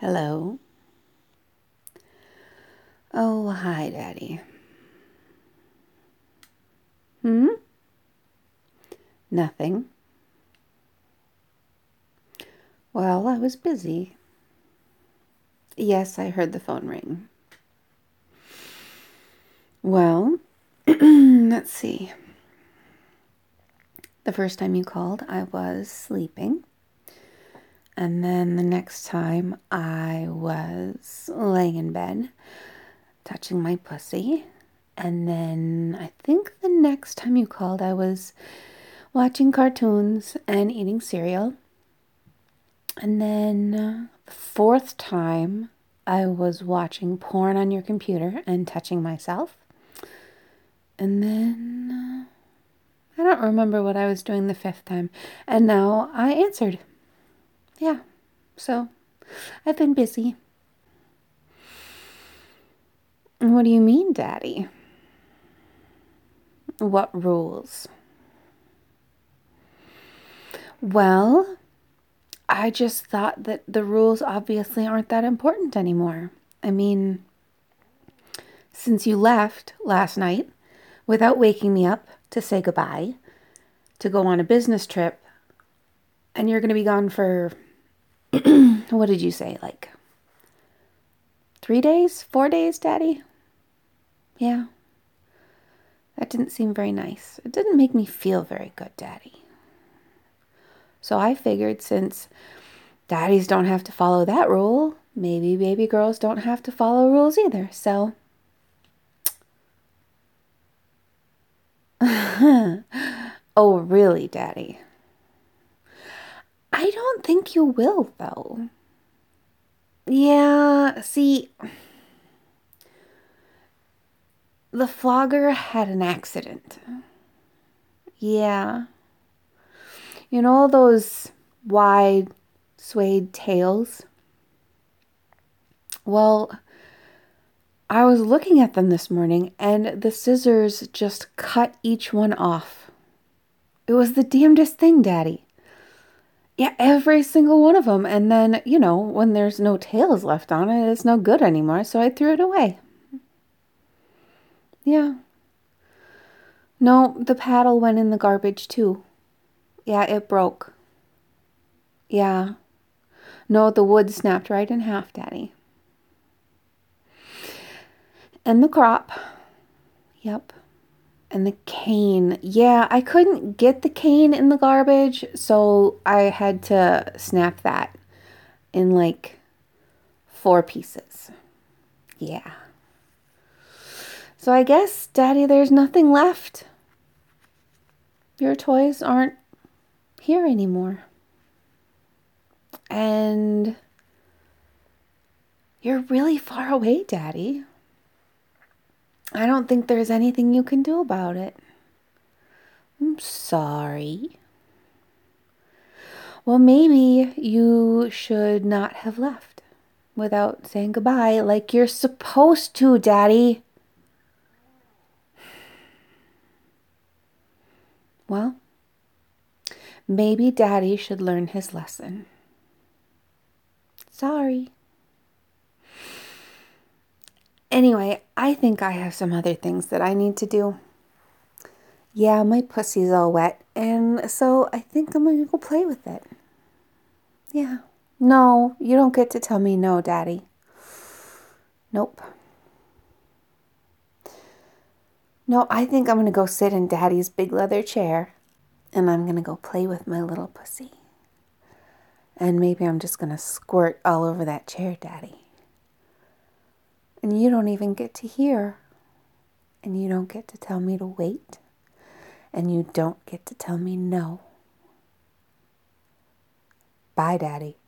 Hello. Oh, hi, Daddy. Hmm? Nothing. Well, I was busy. Yes, I heard the phone ring. Well, let's see. The first time you called, I was sleeping. And then the next time, I was laying in bed, touching my pussy. And then I think the next time you called, I was watching cartoons and eating cereal. And then the fourth time, I was watching porn on your computer and touching myself. And then I don't remember what I was doing the fifth time. And now I answered. Yeah. So I've been busy. What do you mean, Daddy? What rules? Well, I just thought that the rules obviously aren't that important anymore. I mean, since you left last night without waking me up to say goodbye, to go on a business trip, and you're going to be gone for, what did you say, like 3 days, 4 days, Daddy? Yeah, that didn't seem very nice. It didn't make me feel very good, Daddy. So I figured since daddies don't have to follow that rule, maybe baby girls don't have to follow rules either. So, oh, really, Daddy? I don't think you will, though. Yeah, see, the flogger had an accident. Yeah. You know all those wide suede tails? Well, I was looking at them this morning and the scissors just cut each one off. It was the damnedest thing, Daddy. Yeah, every single one of them. And then, when there's no tails left on it, it's no good anymore. So I threw it away. Yeah. No, the paddle went in the garbage too. Yeah, it broke. Yeah. No, the wood snapped right in half, Daddy. And the crop. Yep. And the cane. Yeah, I couldn't get the cane in the garbage, so I had to snap that in like 4 pieces. Yeah. So I guess, Daddy, there's nothing left. Your toys aren't here anymore. And you're really far away, Daddy. I don't think there's anything you can do about it. I'm sorry. Well, maybe you should not have left without saying goodbye like you're supposed to, Daddy. Well, maybe Daddy should learn his lesson. Sorry. Anyway, I think I have some other things that I need to do. Yeah, my pussy's all wet, and so I think I'm gonna go play with it. Yeah. No, you don't get to tell me no, Daddy. Nope. No, I think I'm gonna go sit in Daddy's big leather chair, and I'm gonna go play with my little pussy. And maybe I'm just gonna squirt all over that chair, Daddy. And you don't even get to hear. And you don't get to tell me to wait. And you don't get to tell me no. Bye, Daddy.